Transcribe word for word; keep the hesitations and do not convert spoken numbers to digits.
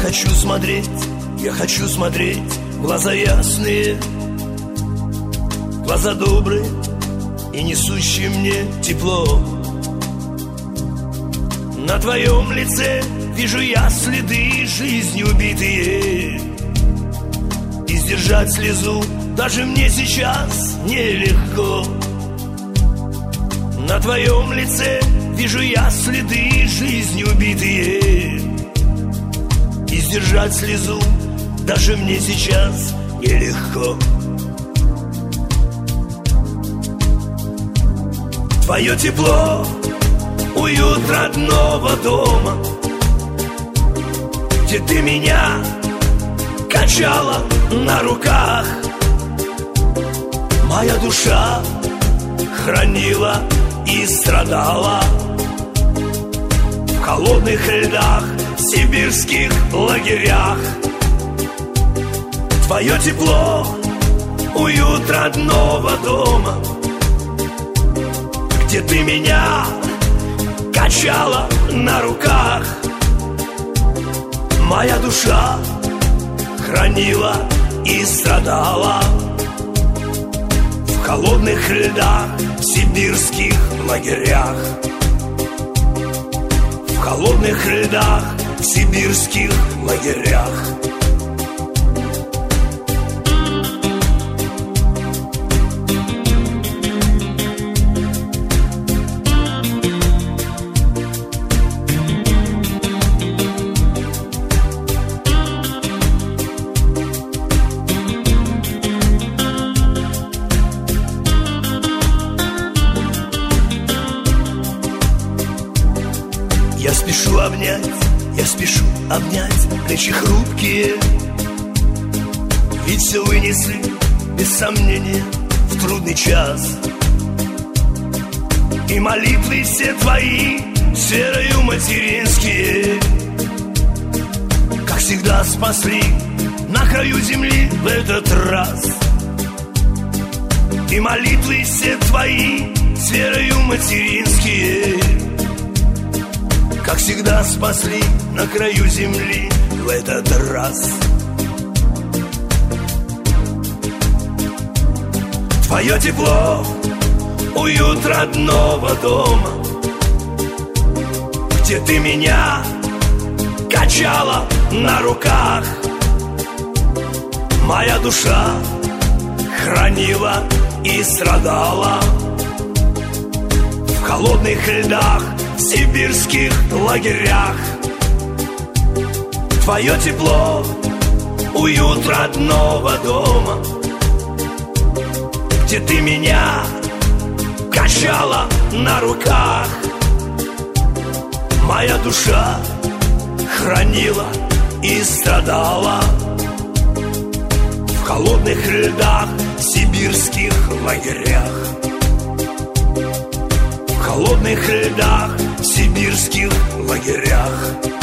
хочу смотреть, я хочу смотреть в глаза ясные, глаза добрые и несущие мне тепло. На твоем лице вижу я следы жизни убитые, и сдержать слезу даже мне сейчас нелегко. На твоем лице вижу я следы жизни убитые, и сдержать слезу даже мне сейчас нелегко. Твое тепло, уют родного дома, где ты меня качала на руках. Моя душа хранила и страдала в холодных льдах, в сибирских лагерях. Твое тепло, уют родного дома, где ты меня качала на руках. Моя душа хранила и страдала в холодных льдах, в сибирских лагерях. В холодных льдах, в сибирских лагерях. Я спешу обнять, я спешу обнять плечи хрупкие, ведь все вынесли, без сомнения, в трудный час. И молитвы все твои, верою материнские, как всегда спасли на краю земли в этот раз. И молитвы все твои, верою материнские, как всегда спасли на краю земли в этот раз. Твое тепло, уют родного дома, где ты меня качала на руках. Моя душа хранила и страдала в холодных льдах, в сибирских лагерях. Твое тепло, уют родного дома, где ты меня качала на руках. Моя душа хранила и страдала в холодных льдах, в сибирских лагерях. В холодных льдах, в сибирских лагерях.